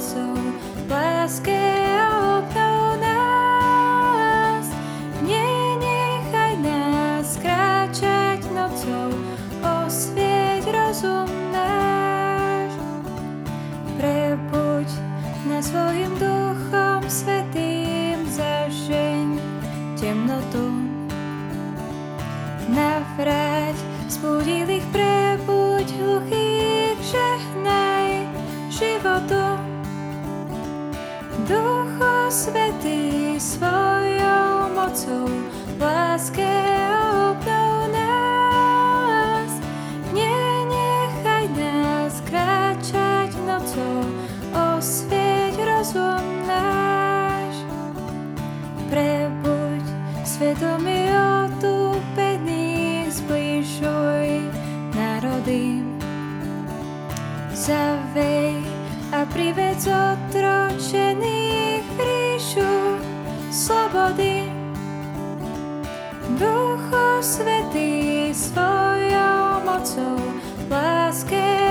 mocou, láske obnov nás. Nenechaj nás kráčať nocou, osvieť rozum náš. Prebuď nás svojim Duchom Svätým, zažeň temnotu. Navráť zbudilých, prebuď hluchých, žehnaj životu. Duchu Svätý, svojou mocou, láske obnov nás. Nenechaj nás kráčať nocou, osvieť rozum náš. Prebuď svedomie otúpených, zbližuj národy. Zavej a privedz otročených v ríšu slobody. Duchu Svätý, svojou mocou, láske